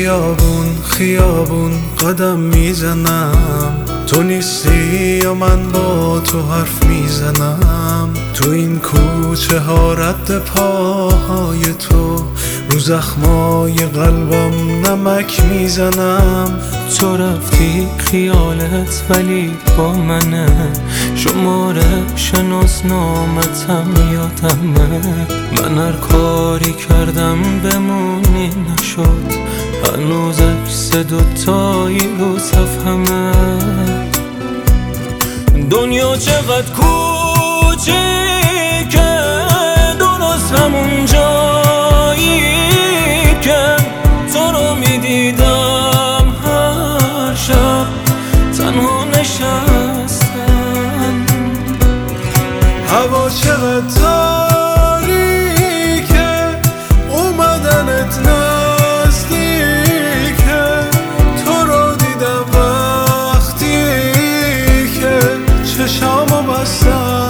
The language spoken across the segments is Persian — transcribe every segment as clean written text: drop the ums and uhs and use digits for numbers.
خیابون خیابون قدم میزنم، تو نیستی و من با تو حرف میزنم. تو این کوچه ها رد پاهای تو، رو زخمای قلبم نمک میزنم. تو رفتی خیالت ولی با منه، شماره شناسنامتم یادمه. من هر کاری کردم بمونی نشد، هنوز عکس دوتایی رو صفحمه. دنیا چقدر کوچیکه، درست همون جایی که تو رو میدیدم هر شب تنها نشستم. هوا چقدر تاریکه، اومدنت نزدیکه. تو رو دیدم وقتی که چشامو بستم.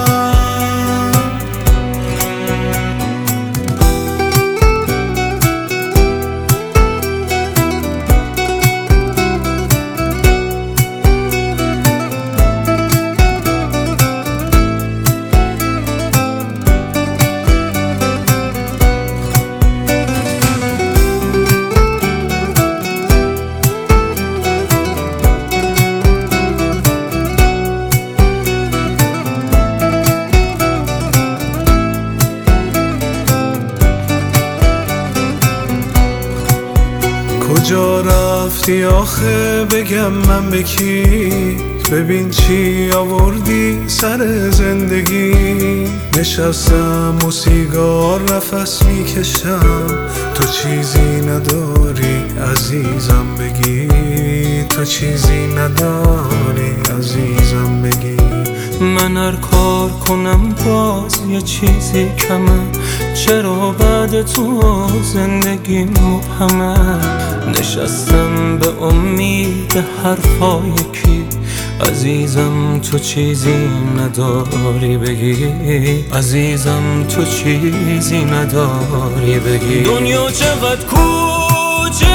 کجا رفتی آخه بگم من به کی؟ ببین چی آوردی سر زندگی. نشستم و سیگار نفس میکشم، تو چیزی نداری عزیزم بگی. تو چیزی نداری عزیزم بگی. من هر کار کنم باز یه چیزی کمه، چرا بعد تو زندگی مبهمه. نشستم به امید حرفای کی، عزیزم تو چیزی نداری بگی. عزیزم تو چیزی نداری بگی. دنیا چقدر کوچیکه،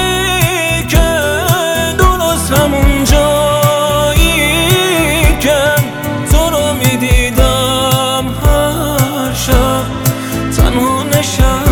درست همون جایی که تو رو میدیدم هر شب تنها نشستم.